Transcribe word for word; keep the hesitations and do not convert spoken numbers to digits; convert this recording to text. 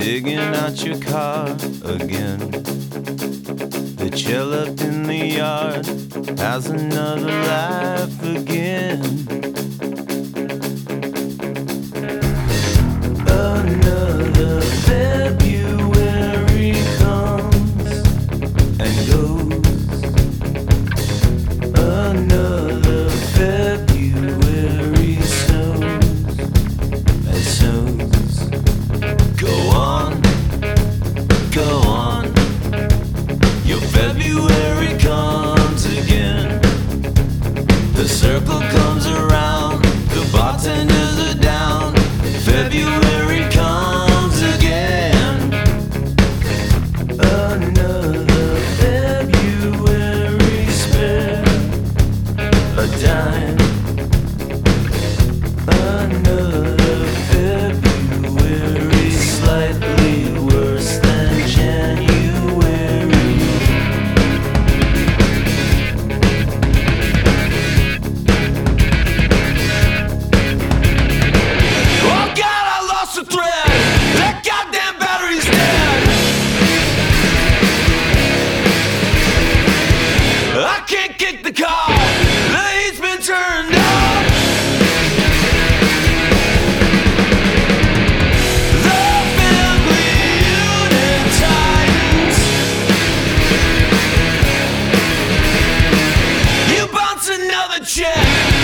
digging out your car again. The chair left in the yard has another life again. Another February comes and goes. Another February snows and snows. Go on, go on. Your February comes again. The circle comes around. The bartenders are down. February comes again. Another February spare a dime. Another February slightly worse than January. Oh God, I lost the thread. That goddamn battery's dead. I can't kick the car. The heat's been turned on. The family unit tightens. You bounce another check.